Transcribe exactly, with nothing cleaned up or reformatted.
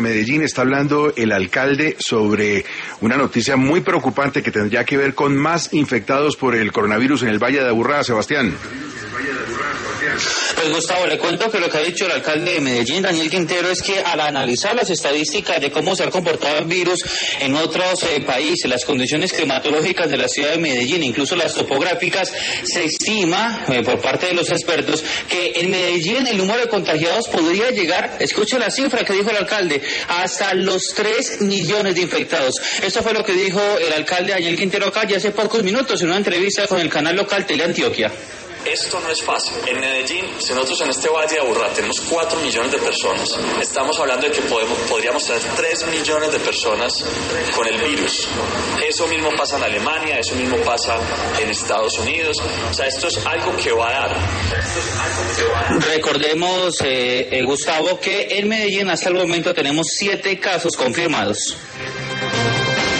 Medellín está hablando el alcalde sobre una noticia muy preocupante que tendría que ver con más infectados por el coronavirus en el Valle de Aburrá. Sebastián. Pues Gustavo, le cuento que lo que ha dicho el alcalde de Medellín, Daniel Quintero, es que al analizar las estadísticas de cómo se ha comportado el virus en otros eh, países, las condiciones climatológicas de la ciudad de Medellín, incluso las topográficas, se estima eh, por parte de los expertos que en Medellín el número de contagiados podría llegar, escuche la cifra que dijo el alcalde, hasta los tres millones de infectados. Esto fue lo que dijo el alcalde Daniel Quintero acá ya hace pocos minutos en una entrevista con el canal local Teleantioquia. Esto no es fácil. En Medellín, si nosotros en este Valle de Aburrá tenemos cuatro millones de personas, estamos hablando de que podemos, podríamos tener tres millones de personas con el virus. Eso mismo pasa en Alemania, eso mismo pasa en Estados Unidos. O sea, esto es algo que va a dar. Recordemos, eh, eh, Gustavo, que en Medellín hasta el momento tenemos siete casos confirmados.